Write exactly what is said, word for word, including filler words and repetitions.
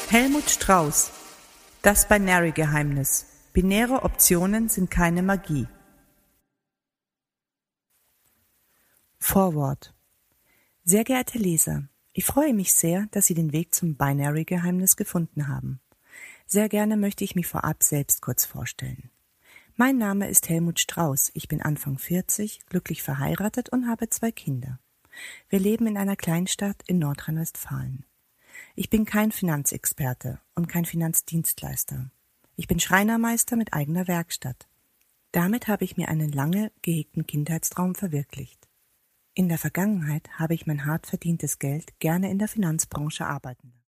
Helmut Strauß. Das Binary-Geheimnis. Binäre Optionen sind keine Magie. Vorwort. Sehr geehrte Leser, ich freue mich sehr, dass Sie den Weg zum Binary-Geheimnis gefunden haben. Sehr gerne möchte ich mich vorab selbst kurz vorstellen. Mein Name ist Helmut Strauß, ich bin Anfang vierzig, glücklich verheiratet und habe zwei Kinder. Wir leben in einer Kleinstadt in Nordrhein-Westfalen. Ich bin kein Finanzexperte und kein Finanzdienstleister. Ich bin Schreinermeister mit eigener Werkstatt. Damit habe ich mir einen lange gehegten Kindheitstraum verwirklicht. In der Vergangenheit habe ich mein hart verdientes Geld gerne in der Finanzbranche arbeiten lassen.